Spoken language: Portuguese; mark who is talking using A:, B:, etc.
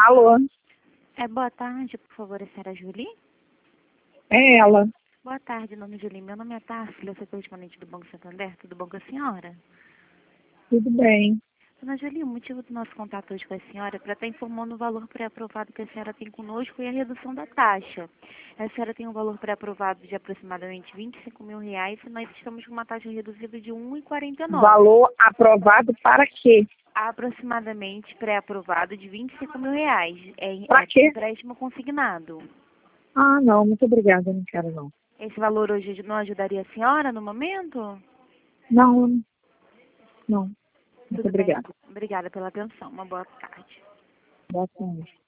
A: Alô?
B: Boa tarde, por favor, a senhora Julie?
A: É ela.
B: Boa tarde, nome Julie. Meu nome é Társila, eu sou correspondente do Banco Santander. Tudo bom com a senhora?
A: Tudo bem.
B: Dona Julie, o motivo do nosso contato hoje com a senhora é para estar informando o valor pré-aprovado que a senhora tem conosco e a redução da taxa. A senhora tem um valor pré-aprovado de aproximadamente R$ 25.000 e nós estamos com uma taxa reduzida de 1,49.
A: Valor aprovado para quê?
B: Aproximadamente pré-aprovado de R$ 25.000.
A: Para quê?
B: Empréstimo consignado.
A: Ah, não, muito obrigada, não quero não.
B: Esse valor hoje não ajudaria a senhora no momento?
A: Não, não. Muito
B: Tudo bem.
A: obrigada.
B: Obrigada pela atenção. Uma boa tarde.
A: Boa tarde.